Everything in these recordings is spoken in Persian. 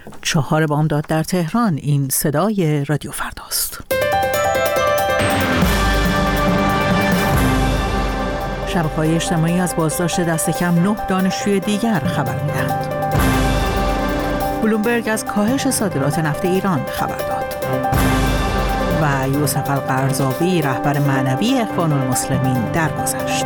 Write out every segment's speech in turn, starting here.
4 بامداد در تهران. این صدای رادیو فرداست. شبکه‌های اجتماعی از بازداشت دست کم 9 دانشجوی دیگر خبر می‌دهند. بلومبرگ از کاهش صادرات نفت ایران خبر داد. و یوسف القرضاوی رهبر معنوی اخوان المسلمین درگذشت.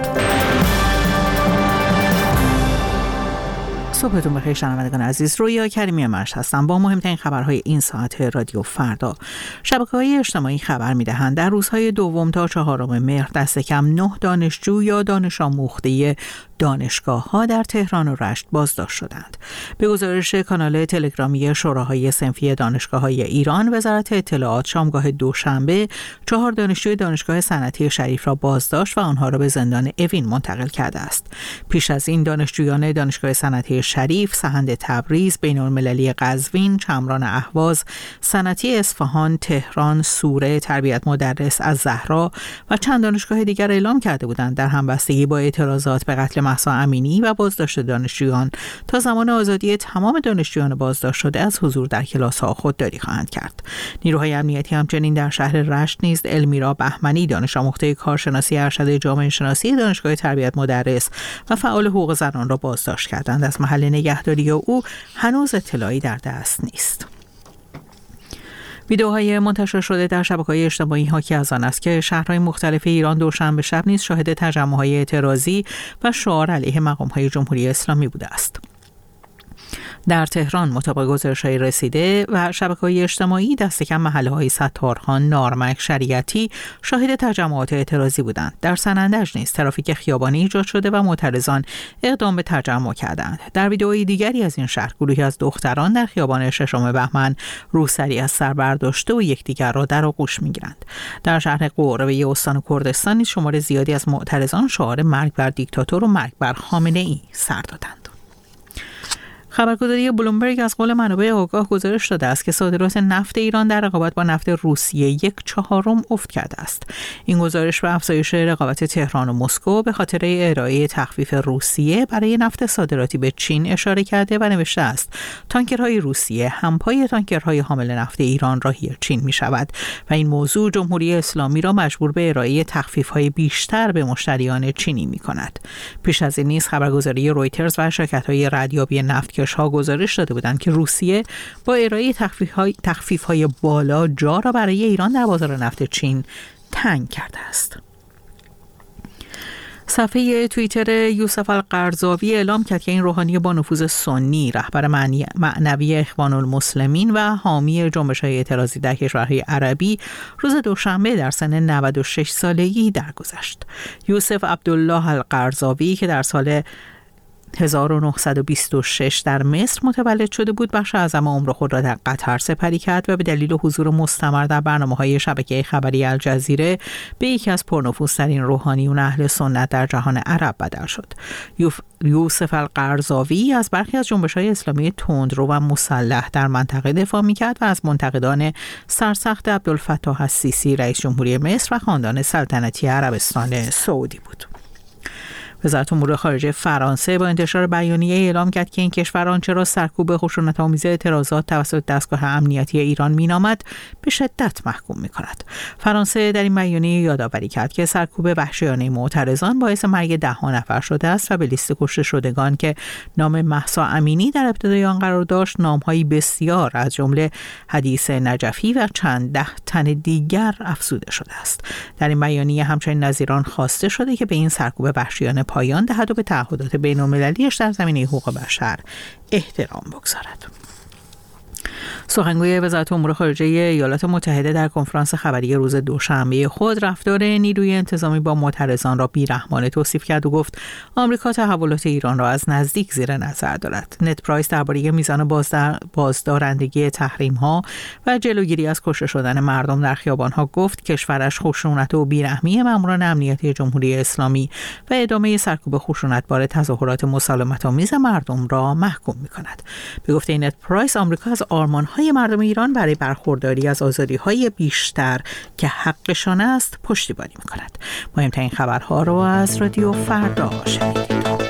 صبحتون بخیر شنوندگان عزیز، رویا کریمی مرش هستم با مهمترین خبرهای این ساعت رادیو فردا. شبکه‌های اجتماعی خبر می‌دهند در روزهای 2 تا 4 مهر دست کم 9 دانشجو یا دانش آموخته دانشگاه‌ها در تهران و رشت بازداشت شدند. به گزارش کانال تلگرامی شوراهای صنفی دانشگاه‌های ایران، وزارت اطلاعات شامگاه دوشنبه 4 دانشجوی دانشگاه صنعتی شریف را بازداشت و آنها را به زندان اوین منتقل کرده است. پیش از این دانشجویان دانشگاه صنعتی شریف، سهند تبریز، بین‌المللی قزوین، چمران اهواز، صنعتی اصفهان، تهران، سوره، تربیت مدرس از زهرا و چند دانشگاه دیگر اعلام کرده بودند در همبستگی با اعتراضات به قتل مهسا امینی و بازداشت دانشجویان تا زمان آزادی تمام دانشجویان بازداشت شده از حضور در کلاس‌ها خودداری خواهند کرد. نیروهای امنیتی همچنین در شهر رشت نیز المیرا بهمنی، دانش آموخته کارشناسی ارشد جامعه شناسی دانشگاه تربیت مدرس و فعال حقوق زنان را بازداشت کردند. از محل نگهداری او هنوز اطلاعی در دست نیست. ویدئوهای منتشر شده در شبکه‌های اجتماعی حاکی از آن است که شهرهای مختلف ایران دوشنبه شب نیز شاهد تجمع‌های اعتراضی و شعار علیه مقام‌های جمهوری اسلامی بوده است. در تهران مطابق گزارش‌های رسیده و شبکه‌های اجتماعی دست کم محله‌های ستارخان، نارمک، شریعتی شاهد تجمعات اعتراضی بودند. در سنندج نیز ترافیک خیابانی ایجاد شده و معترضان اقدام به تجمع کردند. در ویدئوی دیگری از این شهر گروهی از دختران در خیابان 6 بهمن روسری از سر برداشته و یکدیگر را در آغوش می‌گیرند. در شهر قروه استان کردستان نیز شمار زیادی از معترضان شعار مرگ بر دیکتاتور و مرگ بر خامنه‌ای سر دادند. خبرگزاری بلومبرگ از قول منابع آگاه گزارش داده است که صادرات نفت ایران در رقابت با نفت روسیه 1/4 افت کرده است. این گزارش به افزایش رقابت تهران و مسکو به خاطر ارائه تخفیف روسیه برای نفت صادراتی به چین اشاره کرده و نوشته است تانکرهای روسیه همپای تانکرهای حامل نفت ایران راهی چین می شود و این موضوع جمهوری اسلامی را مجبور به ارائه تخفیف‌های بیشتر به مشتریان چینی می کند. پیش از این نیز خبرگزاری رویترز و شرکت‌های ردیابی نفت ها گزارش داده بودند که روسیه با ارائه تخفیف‌های بالا جا را برای ایران در بازار نفت چین تنگ کرده است. صفحه توییتر یوسف القرضاوی اعلام کرد که این روحانی با نفوذ سنی، رهبر معنوی اخوان المسلمین و حامی جنبش‌های اعتراضی در کشورهای عربی، روز دوشنبه در سن 96 سالگی درگذشت. یوسف عبدالله القرضاوی که در سال 1926 در مصر متولد شده بود، بخش اعظم عمر خود را در قطر سپری کرد و به دلیل حضور مستمر در برنامه‌های شبکه خبری الجزیره به یکی از پرنفوذترین روحانیون اهل سنت در جهان عرب بدل شد. یوسف القرضاوی از برخی از جنبش‌های اسلامی تندرو و مسلح در منطقه دفاع می‌کرد و از منتقدان سرسخت عبدالفتاح السیسی رئیس جمهوری مصر و خاندان سلطنتی عربستان سعودی بود. وزارت امور خارجه فرانسه با انتشار بیانیه اعلام کرد که این کشور آنچه را سرکوب خشونت‌آمیز اعتراضات توسط دستگاه امنیتی ایران مینامد به شدت محکوم می‌کند. فرانسه در این بیانیه یادآوری کرد که سرکوب وحشیانه معترضان باعث مرگ 10 نفر شده است و به لیست کشته شدگان که نام مهسا امینی در ابتدای آن قرار داشت، نام‌های بسیار از جمله حدیث نجفی و چند 10 تن دیگر افزوده شده است. در این بیانیه همچنین از ایران خواسته شده که به این سرکوب وحشیانه پایان دهد و به تعهدات بین‌المللی‌اش در زمینه حقوق بشر احترام بگذارد. سخنگوی وزارت امور خارجه ایالات متحده در کنفرانس خبری روز دوشنبه خود رفتار نیروی انتظامی با معترضان را بی‌رحمانه توصیف کرد و گفت آمریکا تحولات ایران را از نزدیک زیر نظر دارد. نت پرایس درباره میزان بازدارندگی تحریم‌ها و جلوگیری از کشته شدن مردم در خیابان‌ها گفت کشورش خشونت و بی‌رحمی ماموران امنیتی جمهوری اسلامی و ادامه سرکوب خشونت‌بار تظاهرات مسالمت‌آمیز مردم را محکوم می‌کند. به گفته نت پرایس آمریکا از آرمان‌های مردم ایران برای برخورداری از آزادی‌های بیشتر که حقشان است پشتیبانی می‌کند. مهمترین خبرها را از رادیو فردا شنیدید.